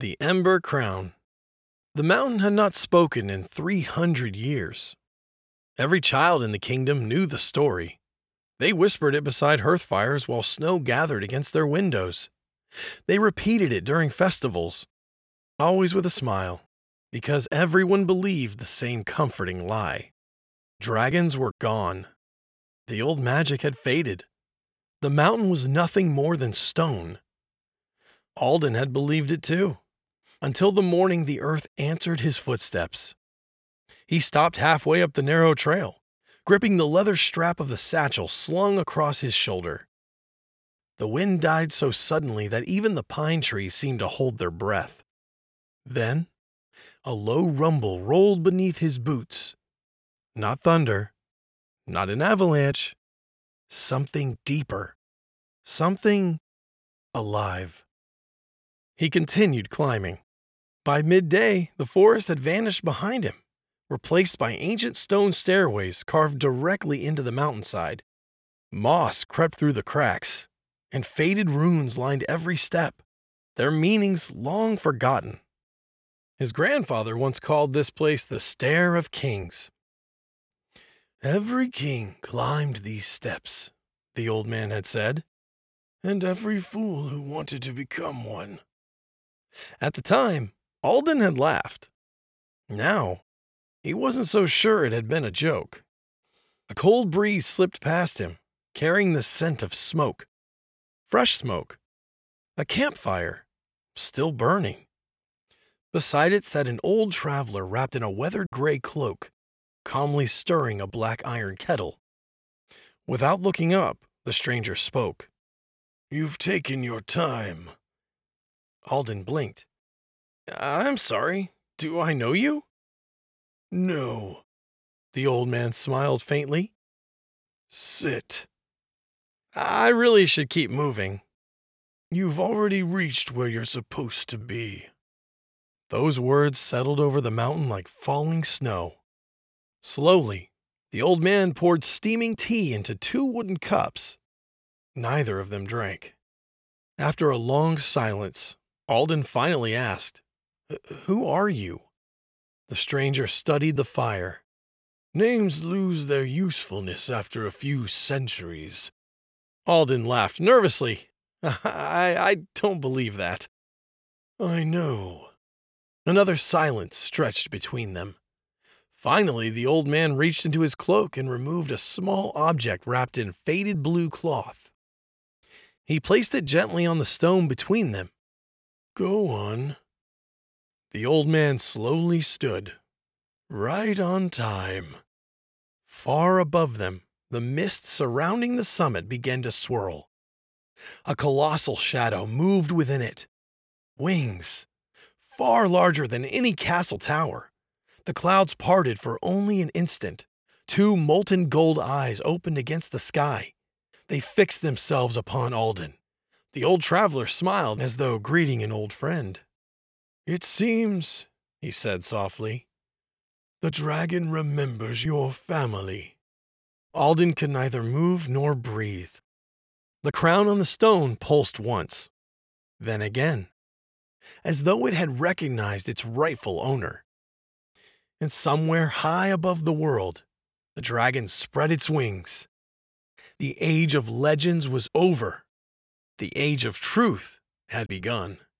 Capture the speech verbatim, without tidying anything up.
The Ember Crown. The mountain had not spoken in three hundred years. Every child in the kingdom knew the story. They whispered it beside hearth fires while snow gathered against their windows. They repeated it during festivals, always with a smile, because everyone believed the same comforting lie. Dragons were gone. The old magic had faded. The mountain was nothing more than stone. Alden had believed it too, until the morning the earth answered his footsteps. He stopped halfway up the narrow trail, gripping the leather strap of the satchel slung across his shoulder. The wind died so suddenly that even the pine trees seemed to hold their breath. Then, a low rumble rolled beneath his boots. Not thunder, not an avalanche, something deeper, something alive. He continued climbing. By midday, the forest had vanished behind him, replaced by ancient stone stairways carved directly into the mountainside. Moss crept through the cracks, and faded runes lined every step, their meanings long forgotten. His grandfather once called this place the Stair of Kings. "Every king climbed these steps," the old man had said, "and every fool who wanted to become one." At the time, Alden had laughed. Now, he wasn't so sure it had been a joke. A cold breeze slipped past him, carrying the scent of smoke. Fresh smoke. A campfire, still burning. Beside it sat an old traveler wrapped in a weathered gray cloak, calmly stirring a black iron kettle. Without looking up, the stranger spoke. "You've taken your time." Alden blinked. "I'm sorry. Do I know you?" "No." The old man smiled faintly. "Sit." "I really should keep moving." "You've already reached where you're supposed to be." Those words settled over the mountain like falling snow. Slowly, the old man poured steaming tea into two wooden cups. Neither of them drank. After a long silence, Alden finally asked, "Who are you?" The stranger studied the fire. "Names lose their usefulness after a few centuries." Alden laughed nervously. I, I don't believe that." "I know." Another silence stretched between them. Finally, the old man reached into his cloak and removed a small object wrapped in faded blue cloth. He placed it gently on the stone between them. "Go on." The old man slowly stood, right on time. Far above them, the mist surrounding the summit began to swirl. A colossal shadow moved within it. Wings, far larger than any castle tower. The clouds parted for only an instant. Two molten gold eyes opened against the sky. They fixed themselves upon Alden. The old traveler smiled as though greeting an old friend. "It seems," he said softly, "the dragon remembers your family." Alden could neither move nor breathe. The crown on the stone pulsed once, then again, as though it had recognized its rightful owner. And somewhere high above the world, the dragon spread its wings. The age of legends was over. The age of truth had begun.